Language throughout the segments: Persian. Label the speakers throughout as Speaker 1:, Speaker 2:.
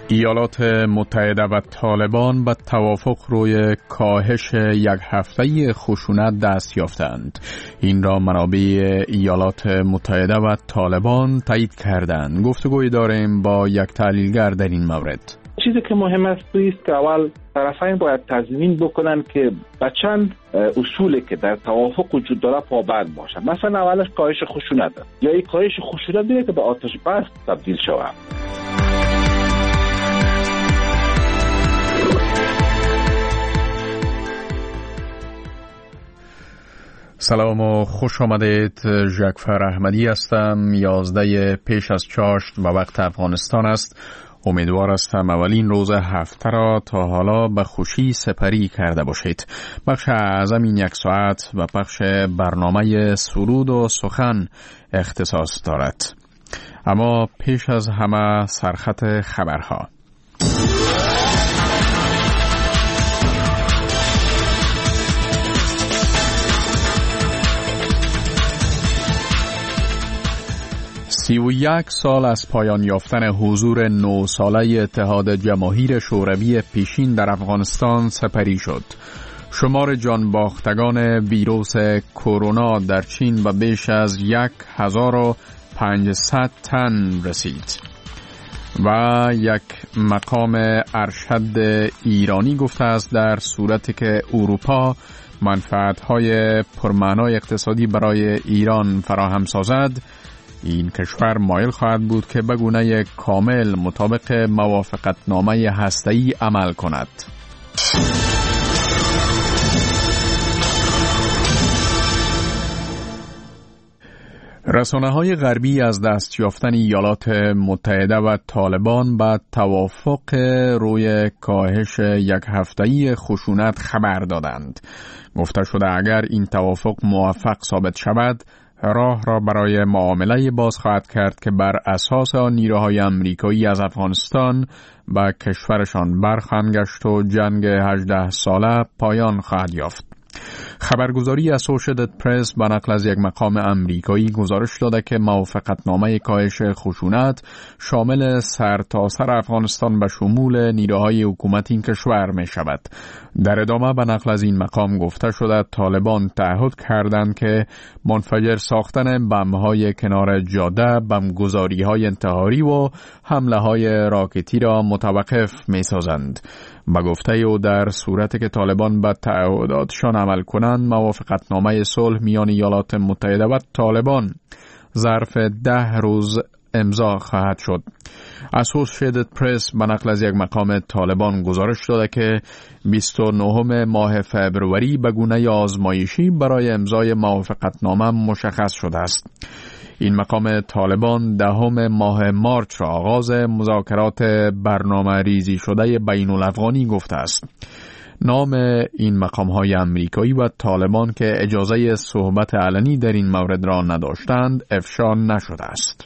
Speaker 1: ایالات متحده و طالبان به توافق روی کاهش یک هفته‌ای خشونت دست یافتند. این را منابع ایالات متحده و طالبان تایید کردند. گفتگوی داریم با یک تحلیلگر در این مورد.
Speaker 2: چیزی که مهم است که اول طرفین باید تضمین بکنن که به چند اصولی که در توافق وجود داره پابند باشند. مثلا اولش کاهش خشونت است، یا این کاهش خشونت دیگه که به آتش بس تبدیل شود.
Speaker 1: سلام و خوش آمدید. ژکفر احمدی هستم. 11 پیش از چاشت و وقت افغانستان است. امیدوار هستم اولین روز هفته را تا حالا به خوشی سپری کرده باشید. بخش اعظم این یک ساعت و بخش برنامه سرود و سخن اختصاص دارد. اما پیش از همه سرخط خبرها. و 31 سال از پایان یافتن حضور 9 ساله اتحاد جماهیر شوروی پیشین در افغانستان سپری شد. شمار جان باختگان ویروس کرونا در چین به بیش از 1500 تن رسید. و یک مقام ارشد ایرانی گفته است در صورتی که اروپا منفعت‌های پرمعنای اقتصادی برای ایران فراهم سازد، این کشور مایل خواهد بود که به گونه کامل مطابق موافقتنامه هسته‌ای عمل کند. رسانه‌های غربی از دست یافتن ایالات متحده و طالبان به توافق روی کاهش یک هفته‌ای خشونت خبر دادند. گفته شده اگر این توافق موفق ثابت شود، راه را برای معامله باز خواهد کرد که بر اساس آن نیروهای امریکایی از افغانستان به کشورشان برخواهند گشت و جنگ 18 ساله پایان خواهد یافت. خبرگزاری اسوشییتد پرس به نقل از یک مقام امریکایی گزارش داده که موافقتنامه کاهش خشونت شامل سرتاسر افغانستان به شمول نیروهای حکومت این کشور می شود. در ادامه به نقل از این مقام گفته شده طالبان تعهد کردند که منفجر ساختن بمب‌های کنار جاده، بمبگذاری‌های انتحاری و حمله‌های راکتی را متوقف می‌سازند. با گفته او در صورتی که طالبان به تعهداتشان عمل کنند، موافقتنامه صلح میان ایالات متحده و طالبان ظرف 10 روز امضا خواهد شد. اسوشییتد پرس به نقل از یک مقام طالبان گزارش داده که 29 ماه فبروری به گونه آزمایشی برای امضای موافقتنامه مشخص شده است. این مقام طالبان 10 ماه مارچ را آغاز مذاکرات برنامه ریزی شده بین الافغانی گفته است. نام این مقام‌های امریکایی و طالبان که اجازه صحبت علنی در این مورد را نداشتند افشا نشده است.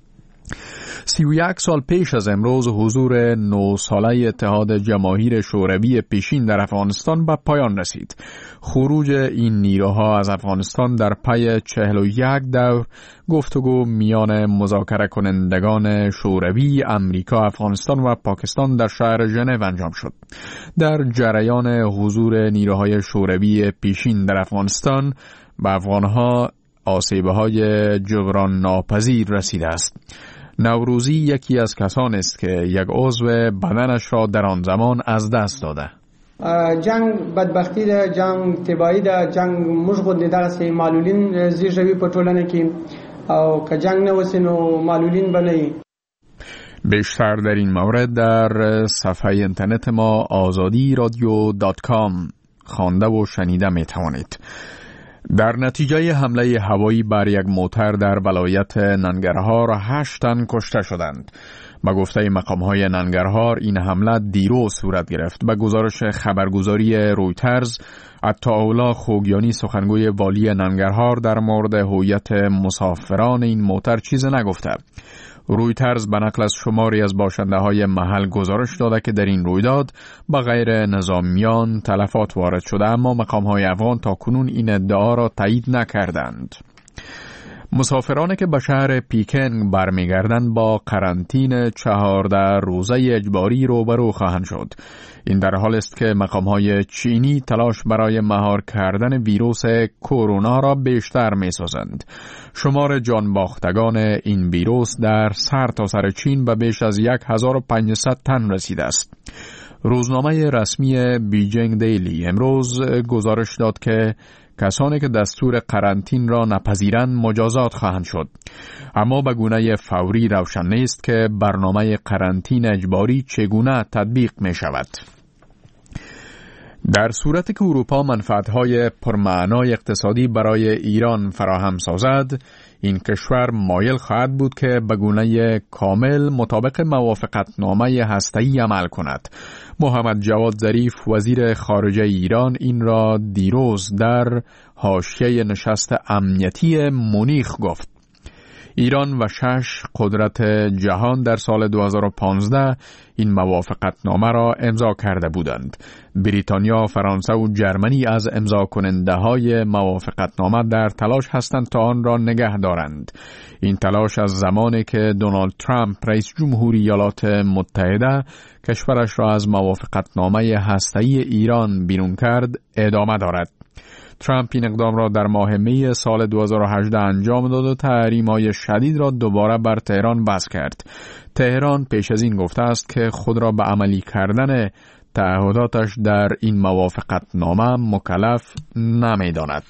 Speaker 1: 31 سال پیش از امروز حضور 9 ساله اتحاد جماهیر شوروی پیشین در افغانستان به پایان رسید. خروج این نیروها از افغانستان در پی 41 دور گفتگو میان مذاکره کنندگان شوروی، امریکا، افغانستان و پاکستان در شهر ژنو انجام شد. در جریان حضور نیروهای شوروی پیشین در افغانستان به افغانها آسیب‌های جبران ناپذیر رسیده است. نوروزی یکی از کسانی است که یک عضو بدنش را در آن زمان از دست داده.
Speaker 3: جنگ بدبختی ده، جنگ تباهی ده، جنگ مشغول دغه سي معلولین زیږوي په ټولنه کې، او که جنگ نه وسی نو معلولین بنئ.
Speaker 1: بیشتر در این مورد در صفحه اینترنت ما azadi.radio.com خوانده و شنیده می توانید. در نتیجه حمله هوایی بر یک موتر در ولایت ننگرهار 8 تن کشته شدند. با گفته مقام‌های ننگرهار این حمله دیروز صورت گرفت. به گزارش خبرگزاری رویترز، عطاالله خوگیانی سخنگوی والی ننگرهار در مورد هویت مسافران این موتر چیز نگفته. رویترز به نقل از شماری از باشنده‌های محل گزارش داده که در این رویداد با غیر نظامیان تلفات وارد شده، اما مقام‌های افغان تا کنون این ادعا را تایید نکردند. مسافرانی که به شهر پیکنگ برمیگردند با قرنطینه 14 روزه اجباری روبرو خواهند شد. این در حال است که مقام‌های چینی تلاش برای مهار کردن ویروس کرونا را بیشتر می‌سازند. شمار جان باختگان این ویروس در سرتاسر چین به بیش از 1500 تن رسیده است. روزنامه رسمی بیجینگ دیلی امروز گزارش داد که کسانی که دستور قرنطین را نپذیرند مجازات خواهند شد. اما به گونه فوری روشن نیست که برنامه قرنطین اجباری چگونه تطبیق می شود. در صورتی که اروپا منفعت‌های پرمعنای اقتصادی برای ایران فراهم سازد، این کشور مایل خواهد بود که به گونه کامل مطابق موافقتنامه هسته‌ای عمل کند. محمد جواد ظریف وزیر خارجه ایران این را دیروز در حاشیه نشست امنیتی مونیخ گفت. ایران و 6 قدرت جهان در سال 2015 این موافقتنامه را امضا کرده بودند. بریتانیا، فرانسه و جرمنی از امضا کننده های موافقتنامه در تلاش هستند تا آن را نگه دارند. این تلاش از زمانی که دونالد ترامپ رئیس جمهوری ایالات متحده کشورش را از موافقتنامه هسته‌ای ایران بیرون کرد ادامه دارد. ترامپ این اقدام را در ماه می سال 2018 انجام داد و تحریم‌های شدید را دوباره بر تهران وضع کرد. تهران پیش از این گفته است که خود را به عملی کردن تعهداتش در این موافقتنامه مکلف نمی‌داند.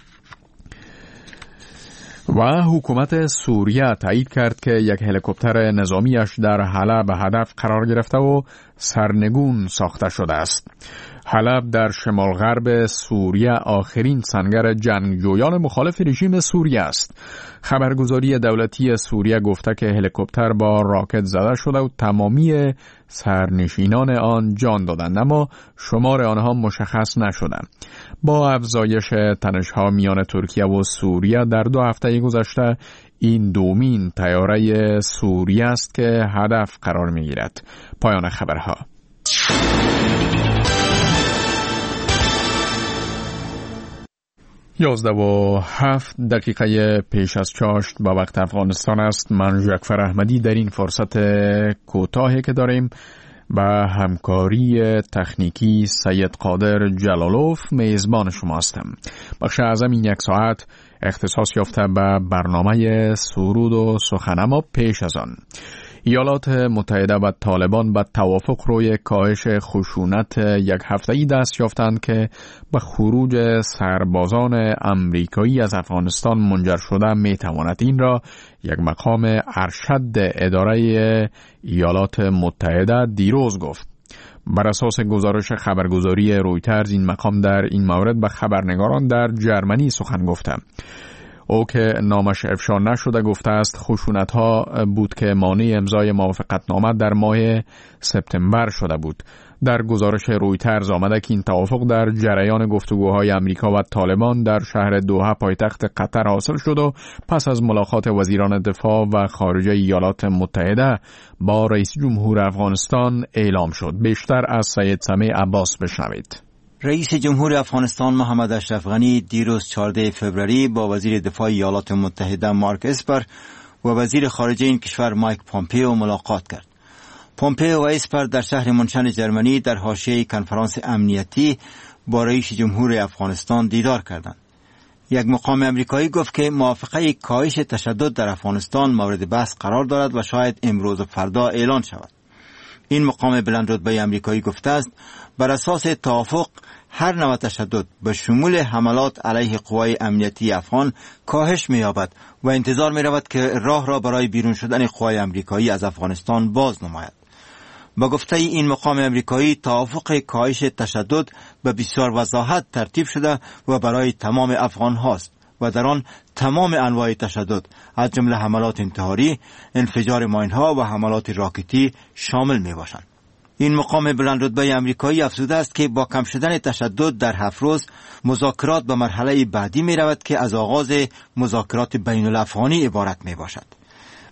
Speaker 1: و حکومت سوریه تایید کرد که یک هلیکوپتر نظامیش در حلب هدف قرار گرفته و سرنگون ساخته شده است. حلب در شمال غرب سوریه آخرین سنگر جنگجویان مخالف رژیم سوریه است. خبرگزاری دولتی سوریه گفته که هلیکوپتر با راکت زده شده و تمامی سرنشینان آن جان دادند، اما شمار آنها مشخص نشدند. با افزایش تنش‌ها میان ترکیه و سوریه در 2 هفته گذشته این دومین طیاره سوریه است که هدف قرار می‌گیرد. پایان خبرها. 11:07 پیش از چاشت با وقت افغانستان است. من جعفر احمدی در این فرصت کوتاهی که داریم با همکاری تکنیکی سید قادر جلالوف میزبان شما هستم. بخش اعظم این 1 ساعت اختصاص یافته به برنامه سرود و سخن. اما پیش از آن ایالات متحده و طالبان به توافق روی کاهش خشونت 1 هفته‌ای دست یافتند که به خروج سربازان امریکایی از افغانستان منجر شده می تواند. این را یک مقام ارشد اداره ایالات متحده دیروز گفت. بر اساس گزارش خبرگزاری رویترز این مقام در این مورد به خبرنگاران در جرمنی سخن گفته. او که نامش افشا نشده گفته است خشونت‌ها بود که مانع امضای موافقتنامه در ماه سپتامبر شده بود. در گزارش رویترز آمده که این توافق در جریان گفتگوهای امریکا و طالبان در شهر دوحه پایتخت قطر حاصل شد و پس از ملاقات وزیران دفاع و خارجه ایالات متحده با رئیس جمهور افغانستان اعلام شد. بیشتر از سید سمیع عباس بشنوید.
Speaker 4: رئیس جمهور افغانستان محمد اشرف غنی دیروز 14 فوریه با وزیر دفاع ایالات متحده مارک اسپر و وزیر خارجه این کشور مایک پومپئو ملاقات کرد. پومپئو و اسپر در شهر منشن جرمنی در حاشیه کنفرانس امنیتی با رئیس جمهور افغانستان دیدار کردند. یک مقام امریکایی گفت که موافقه کاهش تشدد در افغانستان مورد بحث قرار دارد و شاید امروز و فردا اعلان شود. این مقام بلند رتبه امریکایی گفته است بر اساس توافق هر نوع تشدد به شمول حملات علیه قوای امنیتی افغان کاهش می‌یابد و انتظار می‌رود که راه را برای بیرون شدن قوای امریکایی از افغانستان باز نماید. با گفته این مقام امریکایی توافق کاهش تشدد به بسیار وضاحت ترتیب شده و برای تمام افغان هاست و در آن تمام انواع تشدد از جمله حملات انتحاری، انفجار ماین‌ها و حملات راکتی شامل می‌باشند. این مقام بلند رتبه امریکایی افزوده است که با کم شدن تشدد در 7 روز مذاکرات به مرحله بعدی می‌رود که از آغاز مذاکرات بین الافغانی عبارت می‌باشد.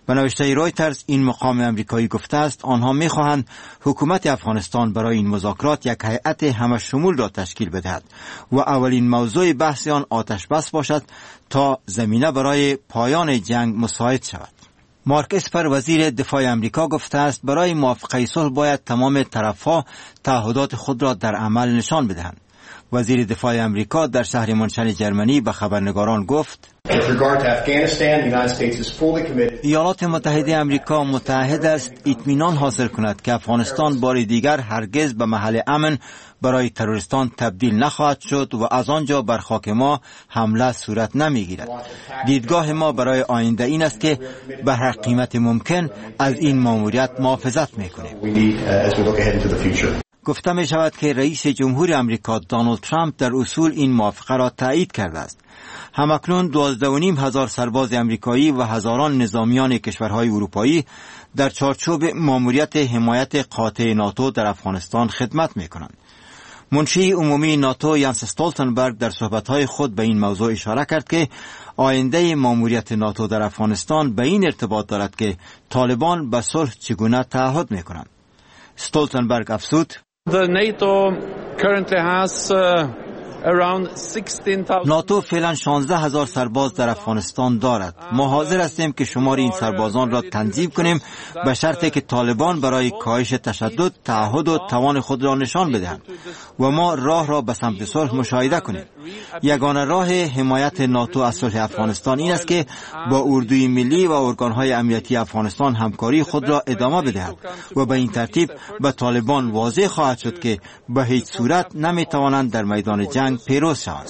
Speaker 4: به نوشته رویترز این مقام امریکایی گفته است آنها می‌خواهند حکومت افغانستان برای این مذاکرات یک هیئت همه شمول را تشکیل بدهد و اولین موضوع بحث آن آتش بس باشد تا زمینه برای پایان جنگ مساعد شود. مارک اسپر وزیر دفاع امریکا گفته است برای موافقه صلح باید تمام طرف‌ها تعهدات خود را در عمل نشان بدهند. وزیر دفاع امریکا در شهر منشن جرمنی به خبرنگاران گفت ایالات متحده امریکا متعهد است اطمینان حاصل کند که افغانستان بار دیگر هرگز به محل امن برای تروریستان تبدیل نخواهد شد و از آنجا بر خاک ما حمله صورت نمیگیرد. دیدگاه ما برای آینده این است که به هر قیمت ممکن از این مأموریت محافظت میکنیم. گفته می شود که رئیس جمهور امریکا دونالد ترامپ در اصول این موافقه را تایید کرده است. همکنون 12,500 سرباز امریکایی و هزاران نظامیان کشورهای اروپایی در چارچوب مأموریت حمایت قاطع ناتو در افغانستان خدمت می کنند. منشی عمومی ناتو یانس استولتنبرگ در صحبتهای خود به این موضوع اشاره کرد که آینده مأموریت ناتو در افغانستان به این ارتباط دارد که طالبان به صلح چگونه تعهد می کنند. استولتنبرگ افزود ناتو فعلا 16,000 سرباز در افغانستان دارد. ما حاضر هستیم که شمار این سربازان را تنظیم کنیم به شرطی که طالبان برای کاهش تشدد تعهد و توان خود را نشان بدهند و ما راه را به سمت صلح مشاهده کنیم. یگانه راه حمایت ناتو از صلح افغانستان این است که با اردوی ملی و ارگانهای امنیتی افغانستان همکاری خود را ادامه بدهد و به این ترتیب به طالبان واضح خواهد شد که به هیچ صورت نمیتوانند در میدان جنگ پیروز شوند.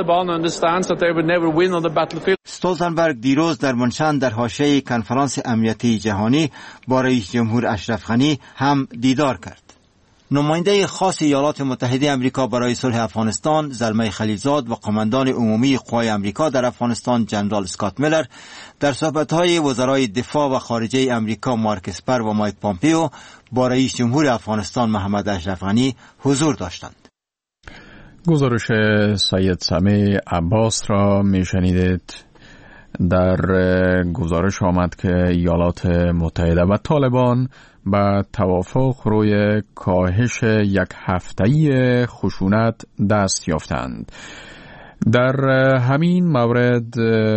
Speaker 4: استولتنبرگ دیروز در منشن در حاشیه کنفرانس امنیتی جهانی با رئیس جمهور اشرف غنی هم دیدار کرد. نماینده خاص ایالات متحده امریکا برای صلح افغانستان زلمه خلیلزاد و قماندان عمومی قوای امریکا در افغانستان جنرال اسکات میلر در صحبت‌های وزرای دفاع و خارجه امریکا مارک اسپر و مایک پامپیو با رئیس جمهور افغانستان محمد اشرف غنی حضور داشتند.
Speaker 1: گزارش سید سمیع عباس را میشنیدید. در گزارش آمد که ایالات متحده و طالبان به توافق روی کاهش یک هفته‌ای خشونت دست یافتند. در همین مورد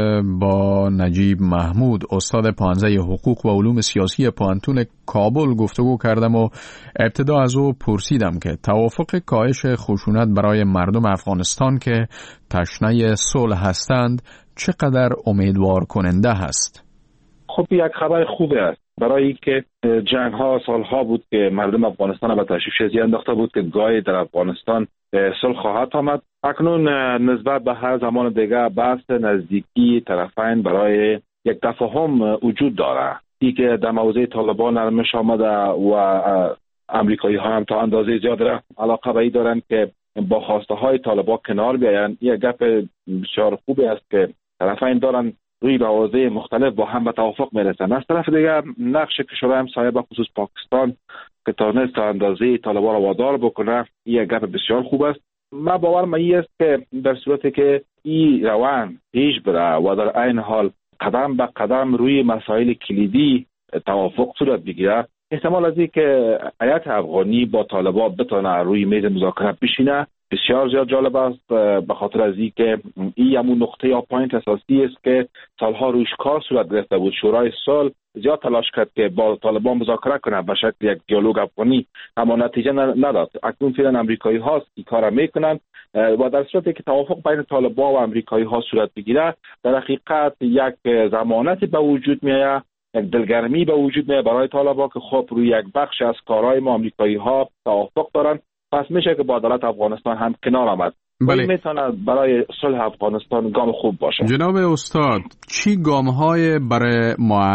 Speaker 1: با نجیب محمود استاد پانزه حقوق و علوم سیاسی پانتون کابل گفتگو کردم و ابتدا از او پرسیدم که توافق کاهش خشونت برای مردم افغانستان که تشنه صلح هستند چقدر امیدوار کننده هست؟
Speaker 2: خب یک خبر خوبه است برای که جنگ ها سالها بود که مردم افغانستان به تشویش انداخته بود که گاهی در افغانستان صلح خواهد آمد. اکنون نسبت به هر زمان دیگه بحث نزدیکی طرفین برای یک تفاهم وجود داره. ای که در موضوع طالبان نرمش آمده و امریکایی ها هم تا اندازه زیاد علاقه به این دارند که با خواسته های طالبان کنار بیایند. یک گپ بسیار خوبی است که طرفین دارن روی مواضع مختلف با هم به توافق میرسن. از طرف دیگر نقش کشورهای همسایه به خصوص پاکستان که تونست تا اندازه طالبان را وادار بکنه یک گپ بسیار خوب است. من باورم این است که در صورتی که این روند پیش بره و در عین حال قدم به قدم روی مسائل کلیدی توافق صورت بگیره، احتمال از این که هیئت افغانی با طالبان بتونه روی میز مذاکره بشینه بسیار زیاد جالب است، به خاطر از این که این همون نقطه یا پوینت اساسی است که سالها روش کار صورت گرفته بود. شورای صلح زیاد تلاش کرد که با طالبان مذاکره کنه به شکل یک دیالوگ افغانی، اما نتیجه نداد. اکنون فعلا امریکایی ها این کارا میکنن و در صورتی که توافق بین طالبان و امریکایی ها صورت بگیره در حقیقت یک ضمانت به وجود میاد، یک دلگرمی به وجود میاد برای طالبان که خب روی یک بخش از کارهای ما امریکایی ها توافق دارن، پس میشه که با عدالت افغانستان هم کنار آمد.
Speaker 1: بله.
Speaker 2: میتونه برای صلح افغانستان گام خوب باشه.
Speaker 1: جناب استاد، چی گام‌های برای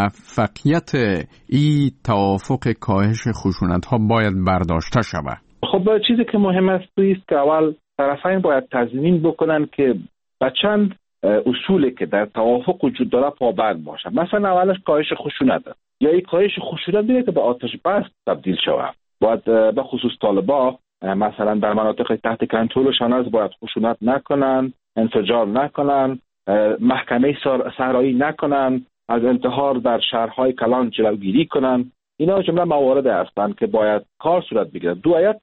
Speaker 1: موفقیت این توافق کاهش خشونت‌ها باید برداشته شود؟
Speaker 2: خب چیزی که مهم است که اول طرفین باید تضمین بکنن که به چند اصولی که در توافق وجود داره پابند باشن. مثلا اولش کاهش خشونت است. یا این کاهش خشونت دیگه که به آتش بس تبدیل شود. باید به خصوص طالبان مثلا در مناطق تحت کنترلشان است باید خشونت نکنن، انفجار نکنن، محکمه صحرایی نکنن، از انتحار در شهرهای کلان جلوگیری کنند. اینا جمله موارد هستند که باید کار صورت بگیرد. دو ایت